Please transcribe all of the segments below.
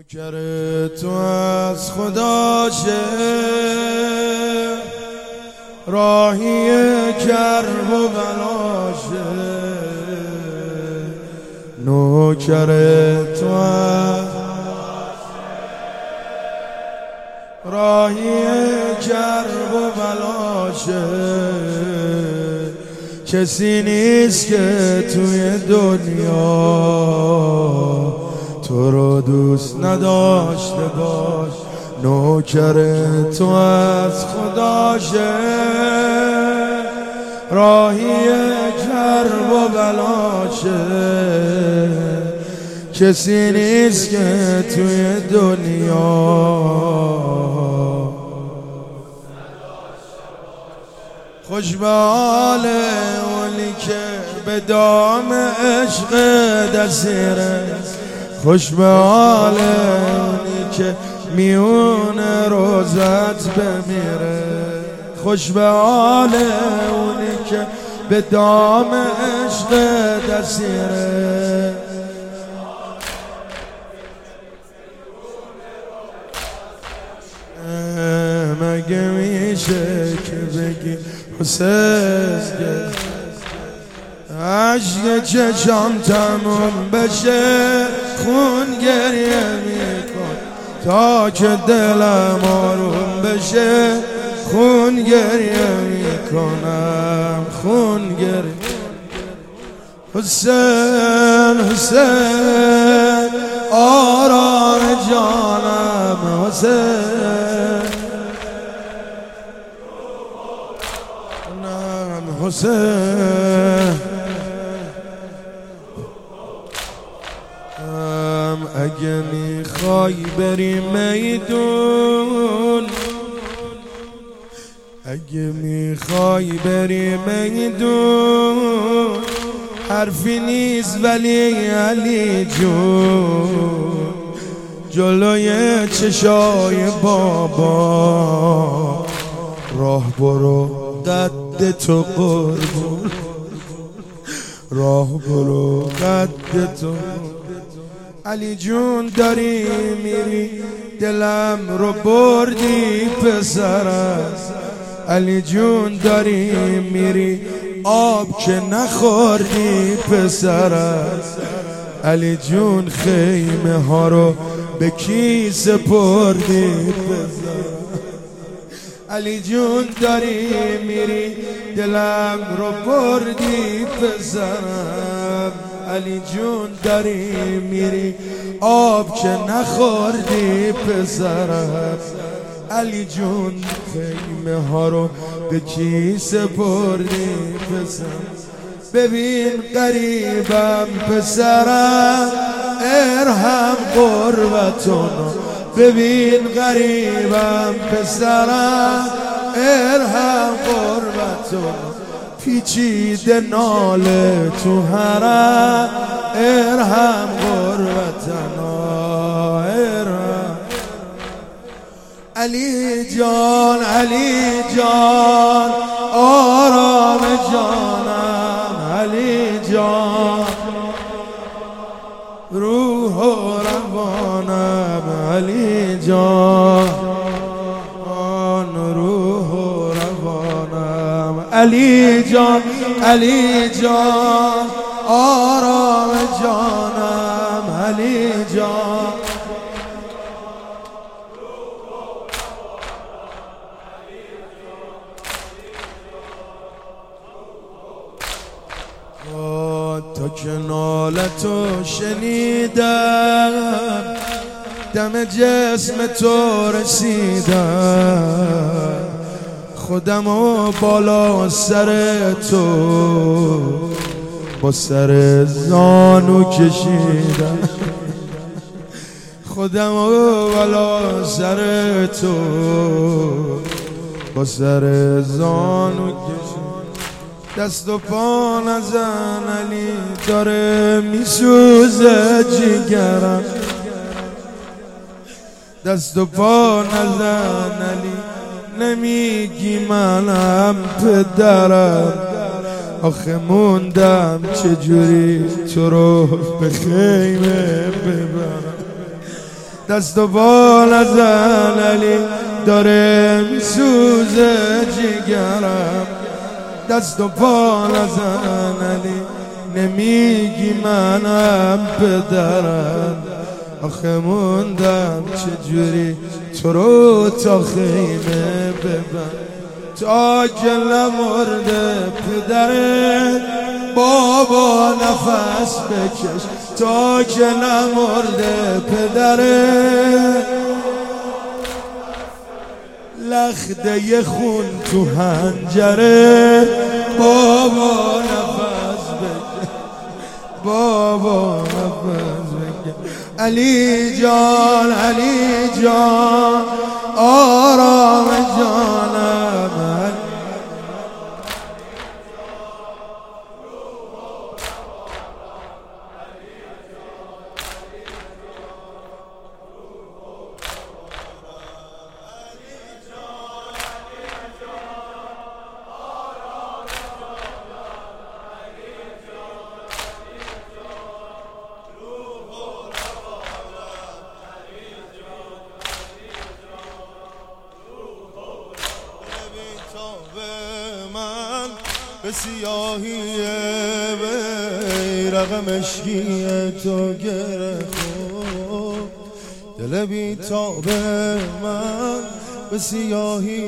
نوکر تو از خداشه، راهی کرب و بلاشه. نوکر تو از راهی کرب و بلاشه. کسی نیست که توی دنیا تو رو دوست نداشته باش. نوکر تو از خداشه، راهی کرب و بلاشه. کسی نیست که توی دنیا خوش به حال اونی که به دام عشق دسیره. خوش به حال اونی که میون روزت بمیره. خوش به حال اونی که به دام عشق دسیره. مگه میشه که بگی حسین عشق چشام تموم بشه، خون گریه میکن تا که دلم آروم بشه. خون گریه میکنم، خون گریه. حسین حسین آرام جانم حسین. حسین اگه میخوای بری میدون، اگه میخوای بری میدون، حرفی نیست ولی علی جون جلوی چشای بابا راه برو قد تو قربون. راه برو قد تو. علی جون داری میری دلم رو بردی پسرم. علی جون داری میری آب که نخوردی پسرم. علی جون خیمه ها رو به کی سپردی پسرم. علی جون داری میری دلم رو بردی پسرم. علی جون داری میری آب که نخوردی پسرم. علی جون خیمه ها رو به کی سپردی پسرم. ببین قریبم پسرم ارحم غربتونو. ببین غریبم پسرم ارحم غربتونو. پیچیده ناله تو حرم ارحم غربتنا. ارحم علی جان علی جان آرام جانم. علی جان روح و روانم. علی جان روح و روانم. علی جان علی جان آرام جانم. علی جان تا که نالتو شنیدم دم جسم تو رسیدم. خودمو بالا سر تو با سر زانو کشیدم. خودمو بالا سر تو با سر زانو کشیدم. دست و پا نزن علی داره میسوزه جگرم. دست و پا نزن علی نمیگی منم پدرم. آخه موندم چجوری تو رو به خیمه ببرم. دست و پا نزن علی، داره میسوزه جگرم. دست و پا نزن علی، نمیگی منم پدرم. آخه موندم چجوری تو رو تا خیمه ببر، تا که نمرده پدرت بابا نفس بکش، تا که نمرده پدرت لخته خون تو هنجره بابا نفس بکش، بابا نفس بکش. علی جان علی جان آرام جانم، به سیاهی بیرق مشکی تو گرفت، دل بی‌تاب من به سیاهی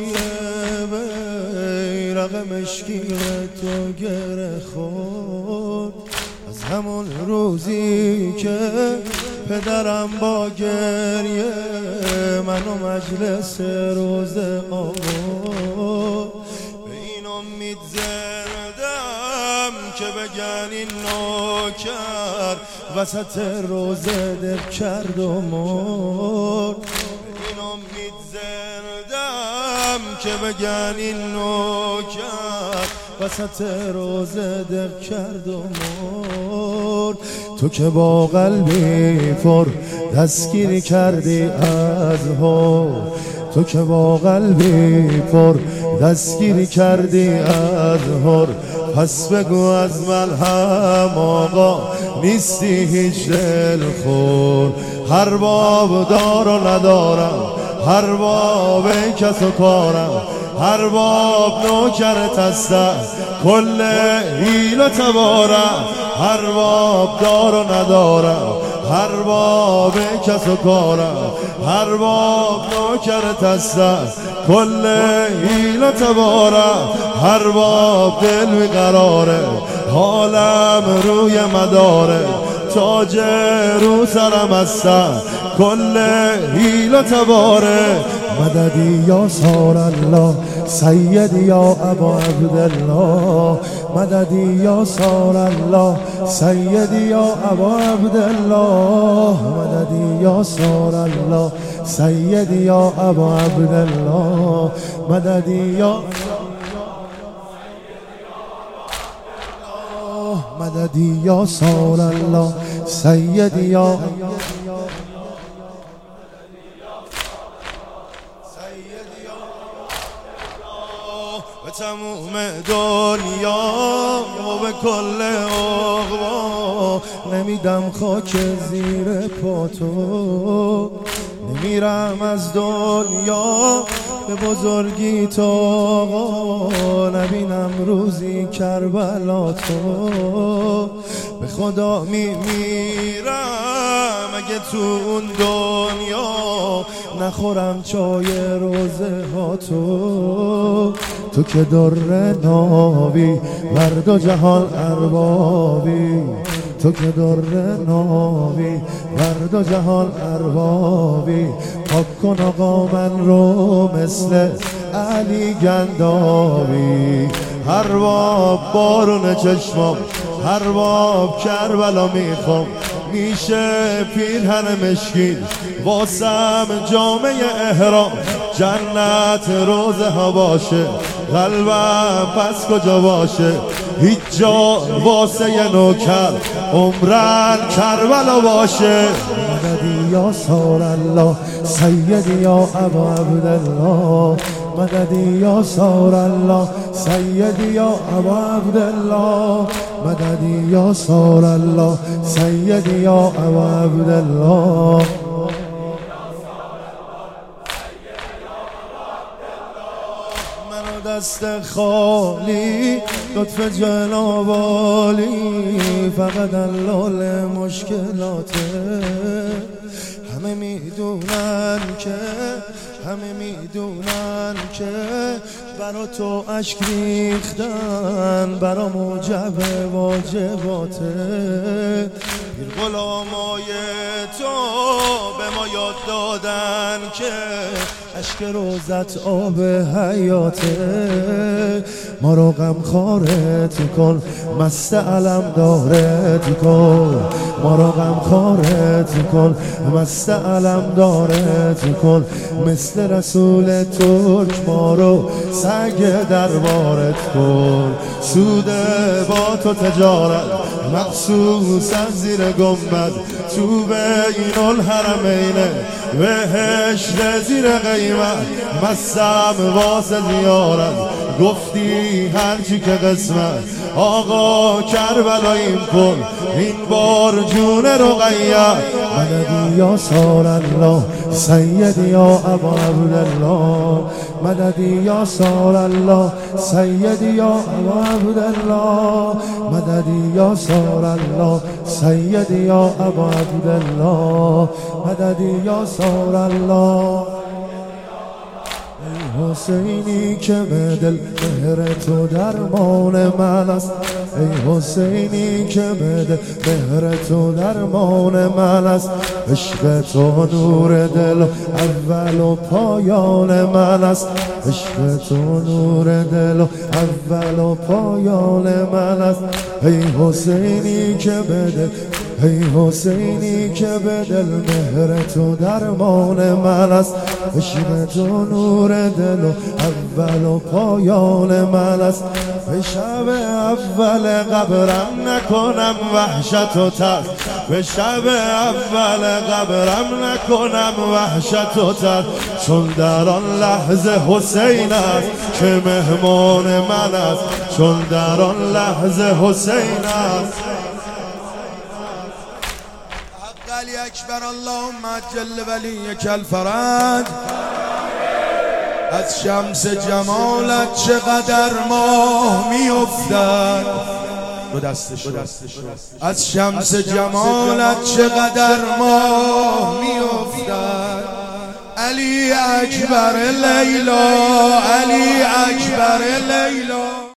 بیرق مشکی تو گرفت. از همون روزی که پدرم با گریه منو مجلس روز آورد، به این امید زردم که بگن این نوکر وسط روزه دل کرد و مرد. به این امید زردم که بگن این نوکر وسط روزه دل کرد و مرد. تو که با قلبی پر دستگیر کردی از حب، تو که با قلبی پر دستگیر کردی از هر، پس بگو از من هم آقا نیستی هیچ دل خور. هر باب دار و ندارم، هر باب کس و کارم، هر باب نوکرت هستم کل حیل و تبارم. هر باب دار و ندارم، هر باب کس و کارم، هر باب نوکرت هستم کل حیل و تبارم. هر باب دل بیقراره، حالم روی مداره، تاج رو سرم هستم کل حیل و تباره. مددی یا سار الله سیدی یا ابا عبدالله، مددی یا سار الله سیدی یا ابا عبدالله، مددی یا سار الله سیدی یا ابا عبدالله، مددی یا مددی یا سار الله سیدی یا به تموم دنیا و به کل عقبا نمیدم خاک زیر پاتو، نمیرم از دنیا به بزرگی تو آقا، نبینم روزی کربلا تو. به خدا میمیرم اگه تو اون دنیا نخورم چای روزه ها تو. تو که در ناوی بر دو جهان اربابی، تو که در ناوی بر دو جهان اربابی، پاک کن آقا من رو مثل علی گندابی. هر باب بارون چشمام، هر باب کربلا میخوام، میشه پیرهن مشکین واسم جامعه احرام. جنت روزه ها باشه، قلبم پس کجا باشه، هیچ جا واسه ی نوکر عمرن کربلا باشه. مددی یا سار الله سیدی یا ابا عبدالله، مددی یا سار الله سیدی یا ابا عبدالله، مددی یا سار الله سیدی یا ابا عبدالله. دست خالی لطف جنابالی فقط دلال مشکلاته. همه میدونن که برا تو اشک ریختن برا موجب واجباته. پیر غلامای تو به ما یاد دادن که اشک روزت آب حیاته. ما رو غمخوارت کن مست علم دارت کن، ما رو غمخوارت کن مست علم دارت کن. مثل رسول ترک ما رو سگ دربارت کن. سود با تو تجارت مخصوص از زیر گنبد تو بین الحرمین بهشت زیر قیمت مستم واسه زیارت. گفتی هرچی که قسمت آقا کربلاییم کن این بار جون رقیه. مددی یا سال الله سیدی یا ابا عبدالله، مددی یا سال الله سیدی یا ابا عبدالله، مددی یا سال الله سیدی یا ابا عبدالله، مددی یا سال الله. ای حسینی که به دل مهر تو درمان من است، ای حسینی که به دل مهر تو درمان من است. عشق تو نور دل اول و پایان من است، عشق تو نور دل اول و پایان من است. ای حسینی که به دل، ای حسینی که به دل مهر تو درمان من است. عشق تو نور دل و اول و پایان من است. به شب اول قبرم نکنم وحشت و ترس، به شب اول قبرم نکنم وحشت و ترس. چون در آن لحظه حسین است که مهمان من است، چون در آن لحظه حسین است. علی اکبر اللهم عجل ولیک الفرج. از شمس جمالت چقدر ماه میافتد، دو دستش از شمس جمالت چقدر ماه میافتد. علی اکبر لیلا، علی اکبر لیلا.